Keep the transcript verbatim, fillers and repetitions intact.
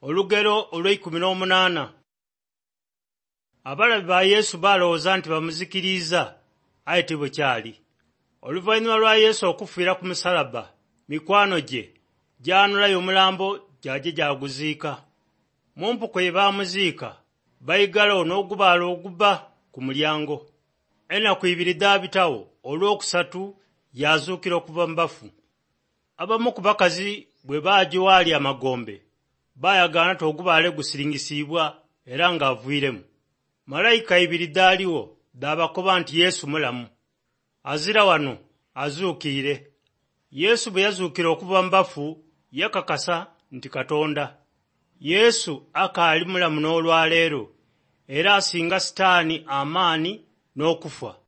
Olugero olw'eikumi n'omunaana. Abalabi ba Yesu balowooza nti bamuzikiriza aye bwe kyali. Oluvannyuma lwa Yesu okufiira ku musalaba, mikwano gye gyanulayo omulambo gy'aje gyaguziika. Mu mpuku ye baamuziika bayigalawo n'ogubaala ogubba ku mulyango. Ennaku ibiri daabitawo, olwokusatu yazuukira okuva mu bafu. Abamu ku bakazi bwe baaja waali amagombe baayagaana nti ogubaale gusiringisiibwa era ng'avuiremu. Malayika ibiri daaliwo daabakoba nti Yesu mulamu, azira wano, azuukire. Yesu bwe yazuukira okuva mu bafu yakakasa nti Katonda. Yesu akaali mulamu n'olwaleero era asinga Sitaani amaanyi n'okufa.